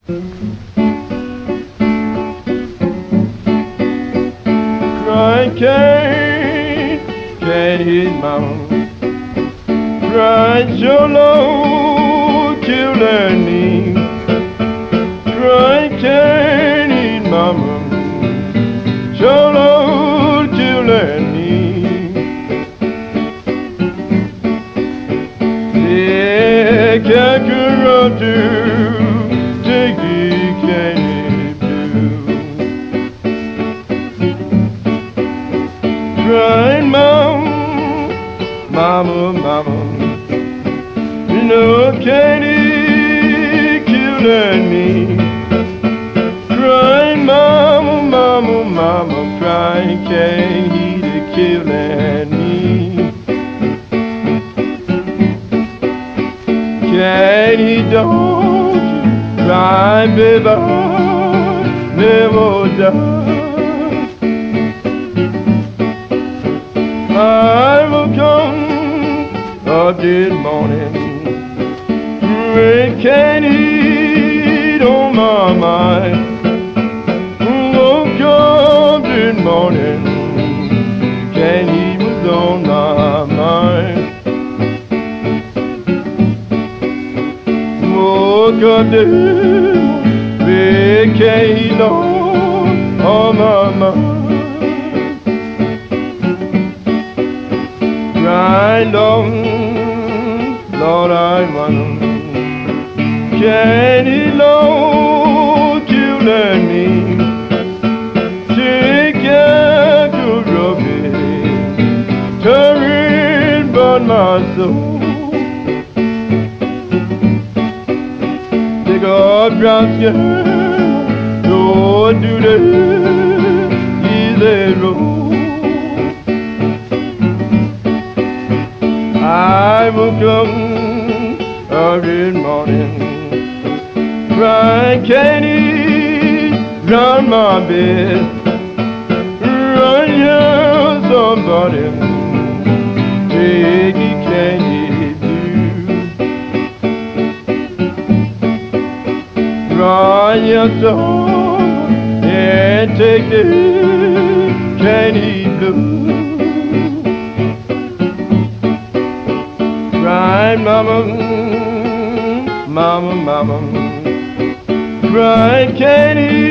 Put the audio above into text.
Crying can't his mama. Crying so low killing me. Crying can't his mama. So low killing me. Yeah, can't run to take it can't do. Crying mama, you know Katie killing me. Crying mama, crying Katie killing me. Katie don't cry, baby, never die. I will come up this morning, rain can't eat on my mind. Woke up this morning, can't eat was on my mind. Woke up this morning, rain can't eat on my mind. Crying long, Lord, I want Jenny Lord, killing me. Take care to rubbish, turning but my soul. Take up brown skin, Lord, do the easy road. I will come every morning, crying candy round my bed, run here somebody, take it candy do. Run here somebody and take the candy blue. Crying mama, crying candy